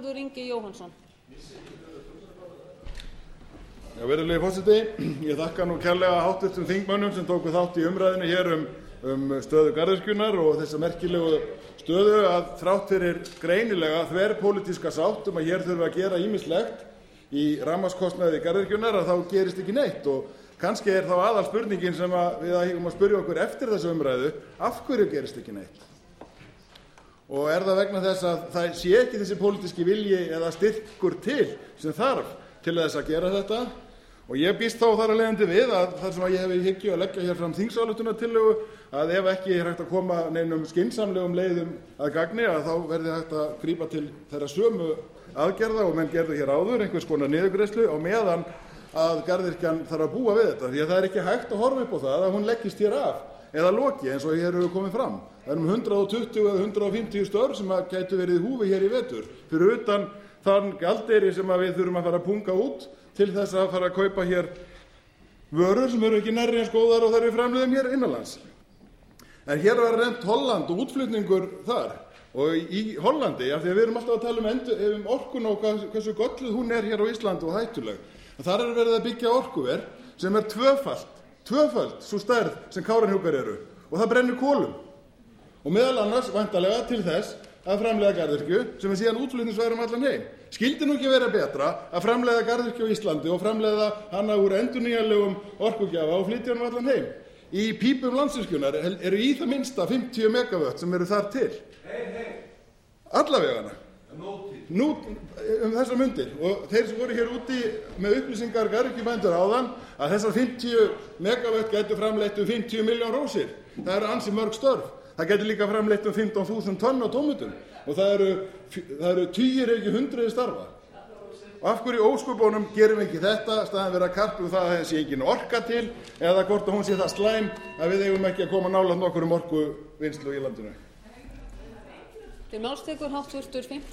Virðulegi forseti, ég þakka nú kærlega háttvirtum þingmönnum sem tóku þátt í umræðunni hér um stöðu garðyrkjunnar og þessa merkilegu stöðu að þrátt fyrir greinilega þverpólitíska sátt að hér þurfi að gera ýmislegt í rafmagnskostnaði garðyrkjunnar að þá gerist ekki neitt og kannski þá aðalspurningin sem við eigum að spyrja okkur eftir þessa umræðu, af hverju gerist ekki neitt? Og það vegna þess að það sé ekki þessi pólitíski vilji eða styrkur til sem þarf til þess að gera þetta og ég býst þá þar af leiðandi við að þar sem ég hef í hyggju að leggja hér fram þingsályktunartillögu að ef ekki hægt að koma neinum skynsamlegum leiðum að gagni að þá verði hægt að grípa til þeirra sömu aðgerða og menn gerðu hér áður, einhvers konar niðurgreiðslu á meðan að garðyrkjan þarf að búa við þetta því að það ekki hægt að horfa upp á það að hún leggist hér af eða loki eins og hér hefur komið fram. Það 120 eða 150 störf sem gætu verið í húfi hér í vetur fyrir utan þann gjaldeyri sem við þurfum að fara að punga út til þess að fara að kaupa hér vörur sem eru ekki nærri eins góðar og þær við framleiðum hér innanlands. En hér var nefnt Holland og útflutningur þar og í Hollandi, af því að við erum alltaf að tala um orkuna og hversu gölluð hún hér á Íslandi og hættuleg. Þar verið að byggja orkuver sem tvöföld sú stærð sem Kárahnjúkar eru og það brennur kolum og meðal annars væntanlega til þess að framleiða garðyrkju sem síðan útflutningsværi allan heim. Skyldi nú ekki vera betra að framleiða garðyrkju á Íslandi og framleiða hana úr endurnýjanlegum orkugjafa og flytja hana allan heim? Í pípum Landsvirkjunar eru í það minnsta 50 megavött sem eru þar til. Allavegana. Nú þessar mundir og þeir sem voru hér úti með upplýsingar garðyrkjubændur áðan að þessar 50 megavött gætu framleitt 50 milljón rósir. Það eru ansi mörg störf. Það gæti líka framleitt 15.000 tonn á tómötum og það eru tugir ekki hundruð starfa. Og af hverju ósköpunum gerum við ekki þetta staðan vera að karpa það að það sé engin orka til eða hvort að hún sé það slæm að við eigum ekki að koma nálægt nokkurum orkuvinnslu í landinu.